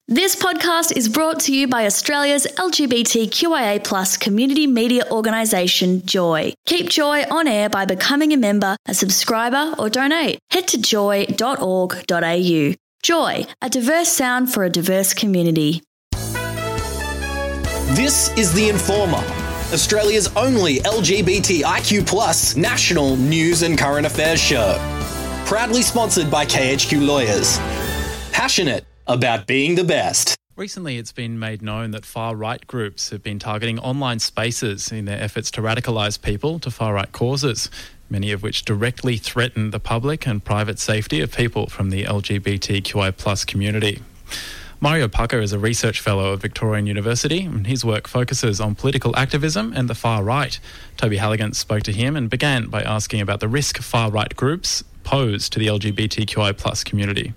This podcast is brought to you by Australia's LGBTQIA+ community media organisation, Joy. Keep Joy on air by becoming a member, a subscriber or donate. Head to joy.org.au. Joy, a diverse sound for a diverse community. This is The Informer, Australia's only LGBTIQ+ national news and current affairs show. Proudly sponsored by KHQ Lawyers. Passionate about being the best. Recently, it's been made known that far-right groups have been targeting online spaces in their efforts to radicalise people to far-right causes, many of which directly threaten the public and private safety of people from the LGBTQI+ community. Mario Pucker is a research fellow at Victorian University, and his work focuses on political activism and the far right. Toby Halligan spoke to him and began by asking about the risk far-right groups pose to the LGBTQI+ community.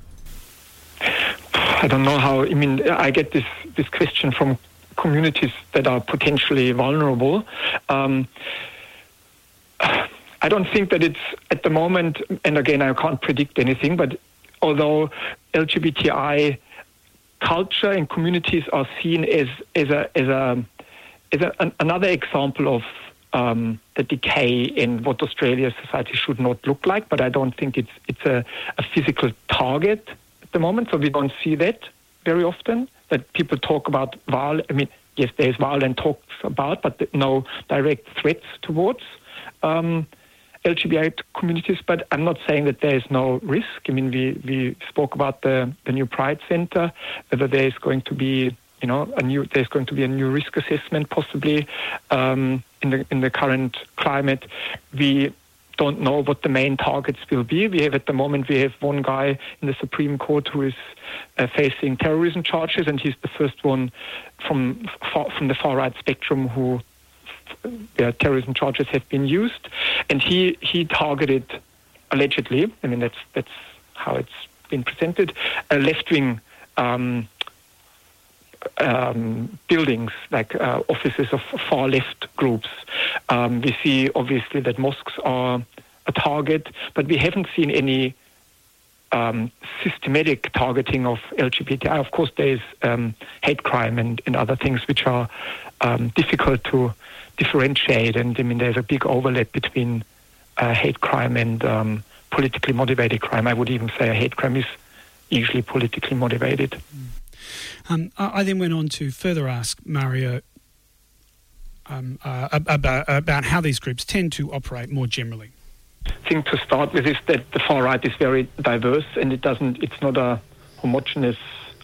I don't know how, I get this question from communities that are potentially vulnerable. I don't think that it's at the moment, and again, I can't predict anything, but although LGBTI culture and communities are seen as another example of the decay in what Australia's society should not look like, but I don't think it's a physical target the moment, so we don't see that very often, that people talk about violence. Yes, there's violence talks about, but no direct threats towards LGBTI communities, but I'm not saying that there is no risk. We spoke about the new Pride Centre, whether there's going to be a new risk assessment possibly in the current climate. We don't know what the main targets will be. We have one guy in the Supreme Court who is facing terrorism charges, and he's the first one from the far right spectrum where terrorism charges have been used, and he targeted allegedly. That's how it's been presented. Left-wing buildings, like offices of far left groups. We see obviously that mosques are a target, but we haven't seen any systematic targeting of LGBTI. Of course, there is hate crime and other things which are difficult to differentiate, and there's a big overlap between hate crime and politically motivated crime. I would even say a hate crime is usually politically motivated. I then went on to further ask Mario about how these groups tend to operate more generally. I think to start with is that the far right is very diverse, and it's not a homogeneous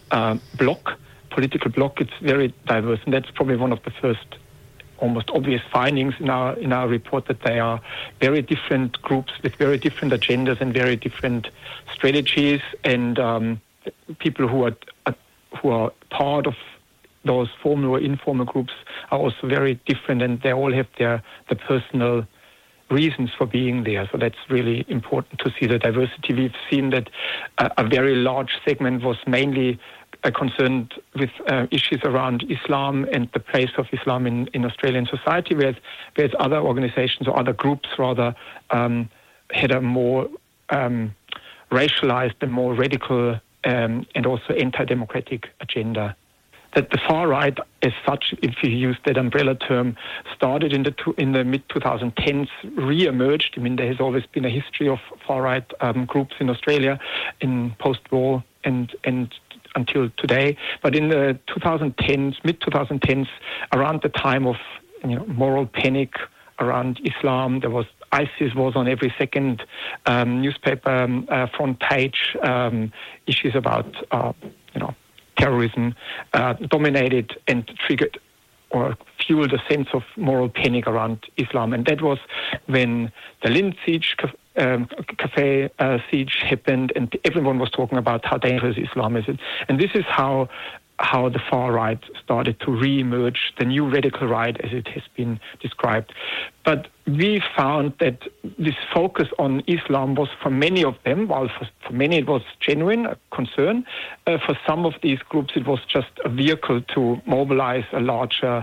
political bloc. It's very diverse, and that's probably one of the first almost obvious findings in our report, that they are very different groups with very different agendas and very different strategies, and people who are part of those formal or informal groups are also very different, and they all have the personal reasons for being there. So that's really important to see the diversity. We've seen that a very large segment was mainly concerned with issues around Islam and the place of Islam in Australian society, whereas other organizations or other groups rather had a more racialized and more radical and also anti-democratic agenda. That the far right, as such, if you use that umbrella term, started in the mid-2010s, re-emerged. I there has always been a history of far-right groups in Australia in post-war and until today. But in the mid-2010s, around the time of moral panic around Islam, ISIS was on every second newspaper front page. Issues about terrorism dominated and triggered or fueled a sense of moral panic around Islam, and that was when the Lind siege, cafe siege happened, and everyone was talking about how dangerous Islam is. And this is how the far right started to re-emerge, the new radical right as it has been described. But we found that this focus on Islam was, for many of them, while for many it was genuine concern, for some of these groups it was just a vehicle to mobilize a larger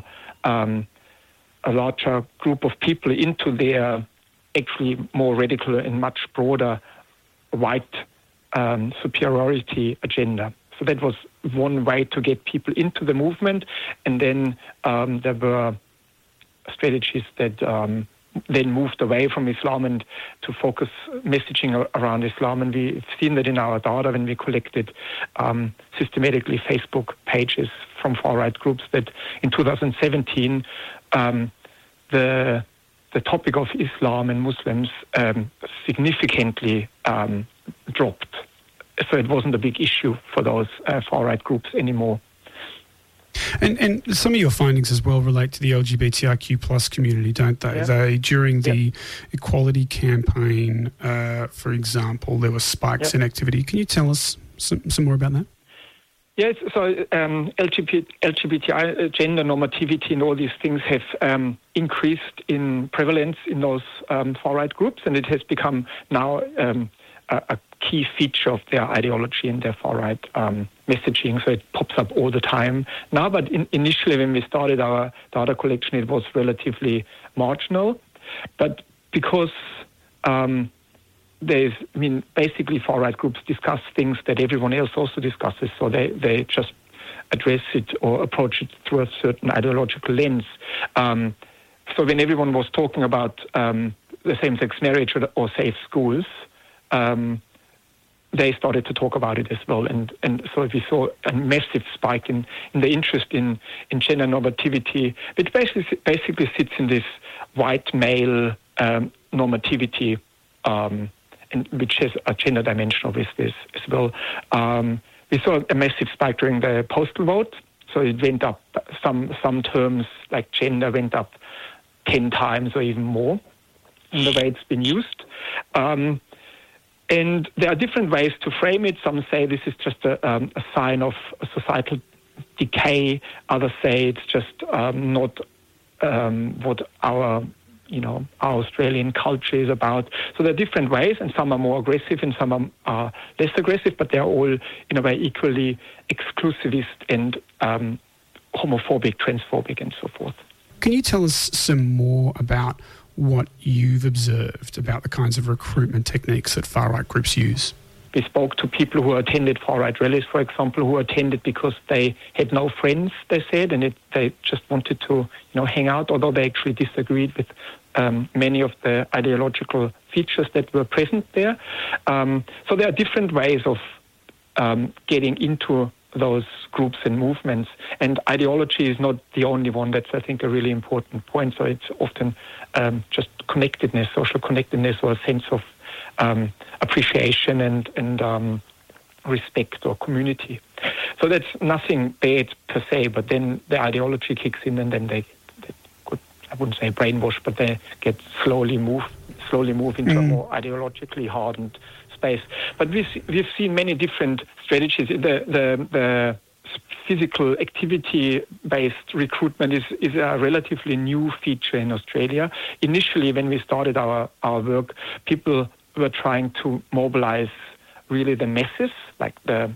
group of people into their actually more radical and much broader white superiority agenda. So that was one way to get people into the movement. And then there were strategies that then moved away from Islam and to focus messaging around Islam. And we've seen that in our data when we collected systematically Facebook pages from far-right groups, that in 2017 the topic of Islam and Muslims significantly dropped. So it wasn't a big issue for those far-right groups anymore. And some of your findings as well relate to the LGBTIQ plus community, don't they? Yeah. During the equality campaign, for example, there were spikes in activity. Can you tell us some more about that? Yes, so LGBTI, gender normativity and all these things have increased in prevalence in those far-right groups, and it has become now a key feature of their ideology and their far-right messaging, so it pops up all the time now. But initially, when we started our data collection, it was relatively marginal. But because basically far-right groups discuss things that everyone else also discusses, so they just address it or approach it through a certain ideological lens. So when everyone was talking about the same-sex marriage or safe schools, they started to talk about it as well, and so we saw a massive spike in the interest in gender normativity, which basically sits in this white male normativity, and which has a gender dimension obviously as well. We saw a massive spike during the postal vote, so it went up. Some terms like gender went up 10 times or even more in the way it's been used. And there are different ways to frame it. Some say this is just a sign of a societal decay. Others say it's just not what our Australian culture is about. So there are different ways, and some are more aggressive and some are less aggressive, but they're all in a way equally exclusivist and homophobic, transphobic, and so forth. Can you tell us some more about what you've observed about the kinds of recruitment techniques that far-right groups use? We spoke to people who attended far-right rallies, for example, who attended because they had no friends, they said, and they just wanted to hang out, although they actually disagreed with many of the ideological features that were present there. So there are different ways of getting into those groups and movements, and ideology is not the only one. That's, I think, a really important point. So it's often just connectedness, social connectedness, or a sense of appreciation and respect or community. So that's nothing bad per se, but then the ideology kicks in, and then they could, I wouldn't say brainwash, but they get slowly move into a more ideologically hardened space. But we've seen many different strategies. The physical activity-based recruitment is a relatively new feature in Australia. Initially, when we started our work, people were trying to mobilize really the masses, like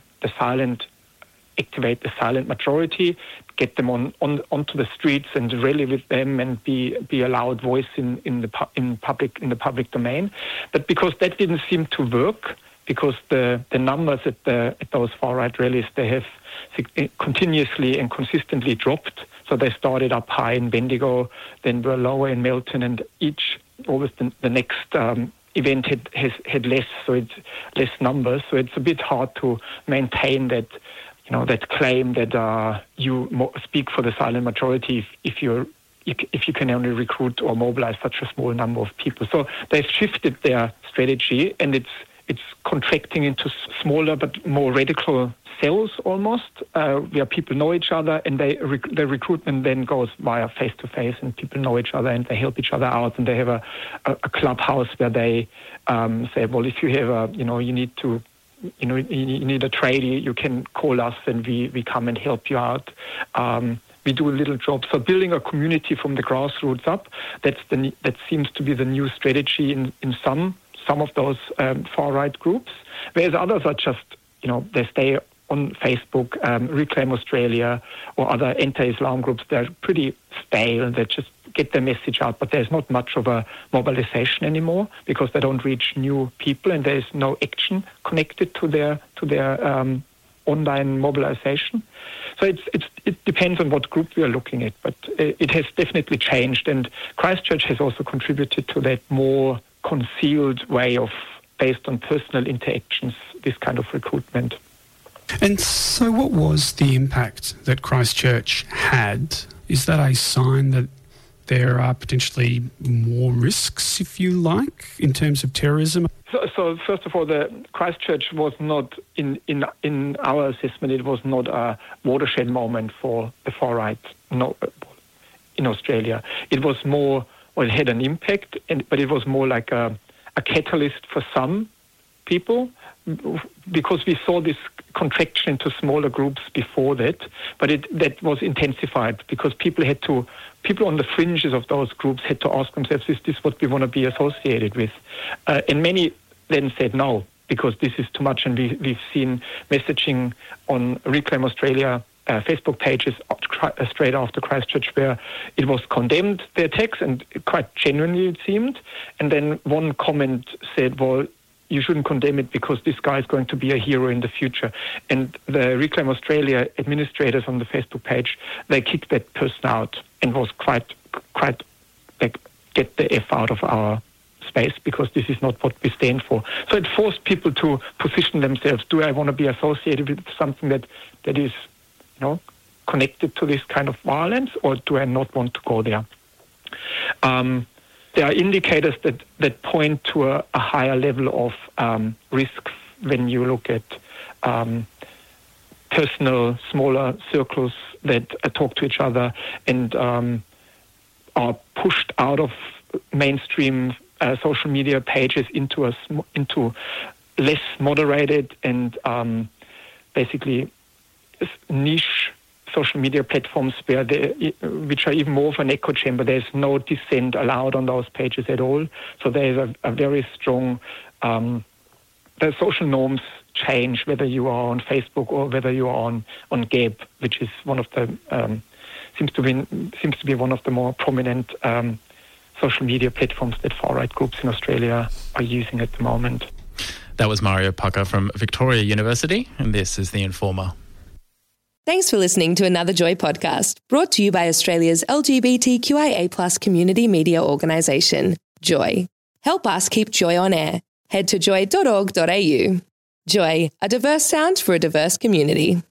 activate the silent majority, get them onto the streets and rally with them and be a loud voice in the public domain. But because that didn't seem to work, because the numbers at those far-right rallies, they have continuously and consistently dropped. So they started up high in Bendigo, then were lower in Melton, and always the next event had less, so it's less numbers. So it's a bit hard to maintain that, that claim that you speak for the silent majority if you can only recruit or mobilize such a small number of people. So they've shifted their strategy, and it's contracting into smaller but more radical cells almost, where people know each other, and the recruitment then goes via face-to-face, and people know each other and they help each other out, and they have a clubhouse where they say, well, if you have you need a tradie, you can call us and we come and help you out. We do a little job. So building a community from the grassroots up, that seems to be the new strategy in some of those far-right groups, whereas others are just, they stay on Facebook, Reclaim Australia, or other anti-Islam groups. They're pretty stale. They just get their message out, but there's not much of a mobilization anymore because they don't reach new people, and there's no action connected to their online mobilization. So it depends on what group we are looking at, but it has definitely changed. And Christchurch has also contributed to that more concealed way of, based on personal interactions, this kind of recruitment. And so what was the impact that Christchurch had? Is that a sign that there are potentially more risks, if you like, in terms of terrorism? So first of all, the Christchurch was not, in our assessment, it was not a watershed moment for the far right in Australia. It was more, well, it had an impact, but it was more like a catalyst for some people, because we saw this contraction into smaller groups before that, but that was intensified because people on the fringes of those groups had to ask themselves, is this what we want to be associated with? And many then said no, because this is too much. And we've seen messaging on Reclaim Australia Facebook pages straight after Christchurch where it was condemned, the attacks, and quite genuinely it seemed. And then one comment said, well, you shouldn't condemn it because this guy is going to be a hero in the future. And the Reclaim Australia administrators on the Facebook page, they kicked that person out and was quite like, get the F out of our space because this is not what we stand for. So it forced people to position themselves. Do I want to be associated with something that is, connected to this kind of violence, or do I not want to go there? There are indicators that point to a higher level of risk when you look at personal, smaller circles that talk to each other and are pushed out of mainstream social media pages into less moderated and basically niche social media platforms which are even more of an echo chamber. There's no dissent allowed on those pages at all. So there's a very strong, the social norms change whether you are on Facebook or whether you are on Gab, which is one of the, seems to be one of the more prominent social media platforms that far-right groups in Australia are using at the moment. That was Mario Pucker from Victoria University, and this is The Informer. Thanks for listening to another Joy podcast, brought to you by Australia's LGBTQIA+ community media organisation, Joy. Help us keep Joy on air. Head to joy.org.au. Joy, a diverse sound for a diverse community.